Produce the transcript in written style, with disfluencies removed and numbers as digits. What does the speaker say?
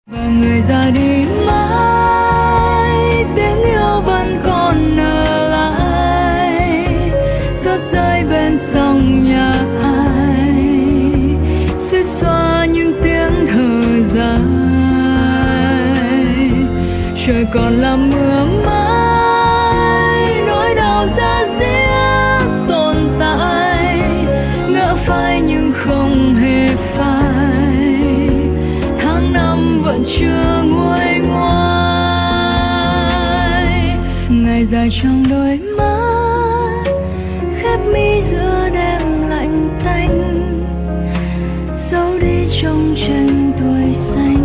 và người ra đi mãi, tiếng yêu vẫn còn ở lại, rớt rơi bên sông nhà ai, suýt xoa những tiếng thở dài. Trời còn là mưa mãi, nỗi đau da diết tồn tại, ngỡ phai nhưng không hề phai, tháng năm vẫn chưa nguôi ngoai. Ngày dài trong đôi mắt, khép mi giữa đêm lạnh tanh, giấu đi trong tranh tuổi xanh.